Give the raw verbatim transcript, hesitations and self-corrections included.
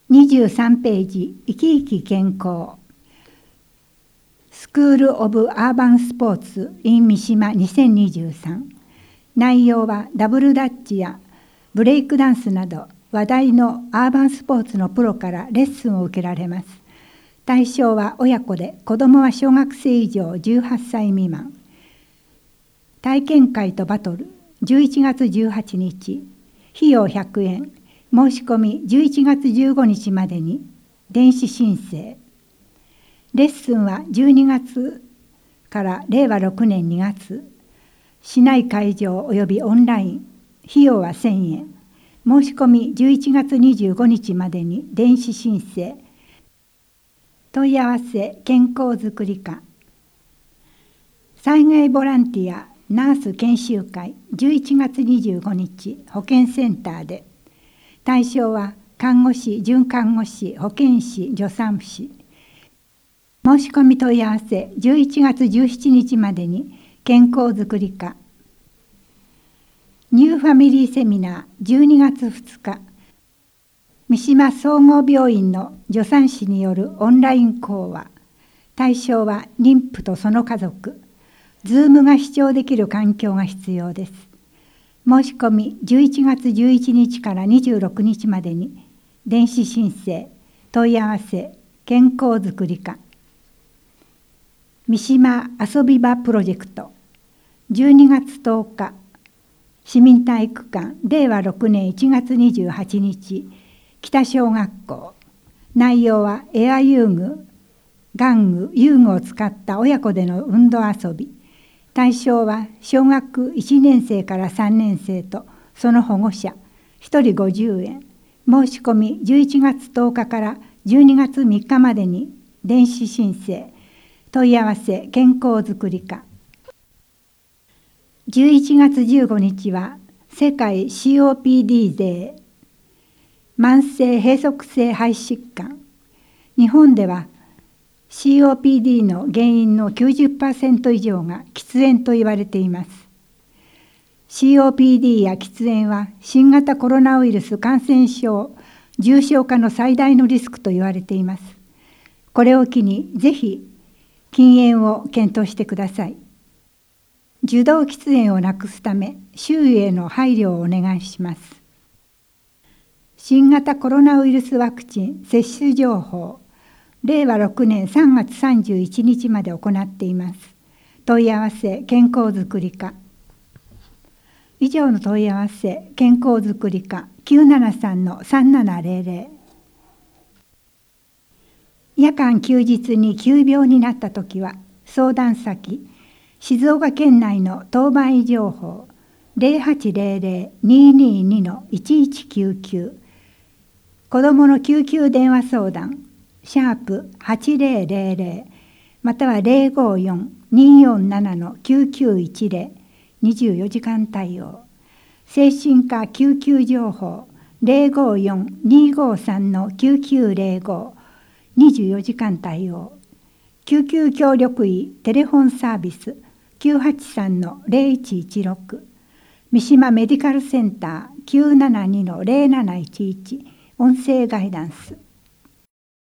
にじゅうさんページ、生き生き健康。スクール・オブ・アーバン・スポーツ in 三島にせんにじゅうさん。内容はダブルダッチやブレイクダンスなど話題のアーバンスポーツのプロからレッスンを受けられます。対象は親子で、子どもは小学生以上じゅうはっさい未満。体験会とバトル、じゅういちがつじゅうはちにち。費用ひゃくえん。申し込みじゅういちがつじゅうごにちまでに電子申請。レッスンはじゅうにがつかられいわろくねんにがつ。市内会場およびオンライン。費用はせんえん。申し込みじゅういちがつにじゅうごにちまでに電子申請。問い合わせ健康づくり課。災害ボランティアナース研修会じゅういちがつにじゅうごにち保健センターで。対象は看護師、准看護師、保健師、助産婦師。申し込み問い合わせじゅういちがつじゅうしちにちまでに健康づくり課。ニューファミリーセミナーじゅうにがつふつか。三島総合病院の助産師によるオンライン講話。対象は妊婦とその家族。ズームが視聴できる環境が必要です。申し込みじゅういちがつじゅういちにちからにじゅうろくにちまでに電子申請。問い合わせ健康づくり課。三島遊び場プロジェクトじゅうにがつとおか。市民体育館れいわろくねんいちがつにじゅうはちにち北小学校。内容はエア遊具、玩具、遊具を使った親子での運動遊び。対象は小学いちねんせいからさんねんせいとその保護者。ひとりごじゅうえん。申し込みじゅういちがつとおかからじゅうにがつみっかまでに電子申請。問い合わせ健康づくり課。じゅういちがつじゅうごにちは世界 シーオーピーディー デー。慢性閉塞性肺疾患。日本では シーオーピーディー の原因の きゅうじゅっパーセント 以上が喫煙と言われています。シーオーピーディー や喫煙は新型コロナウイルス感染症重症化の最大のリスクと言われています。これを機にぜひ禁煙を検討してください。受動喫煙をなくすため周囲への配慮をお願いします。新型コロナウイルスワクチン接種情報れいわろくねんさんがつさんじゅういちにちまで行っています。問い合わせ健康づくり課。以上の問い合わせ健康づくり課 きゅうななさんのさんななぜろぜろ。夜間休日に急病になったときは相談先静岡県内の当番医情報ゼロはちゼロゼロ にーにーにー いちいちきゅうきゅう。子どもの救急電話相談シャープはちゼロゼロゼロまたはゼロごよん にーよんなな きゅうきゅういちゼロ。にじゅうよじかん対応。精神科救急情報ゼロごよん にーごさん きゅうきゅうゼロご。にじゅうよじかん対応。救急協力医テレフォンサービスきゅうはちさん ゼロいちいちろく。三島メディカルセンター きゅうななに ゼロなないちいち。音声ガイダンス。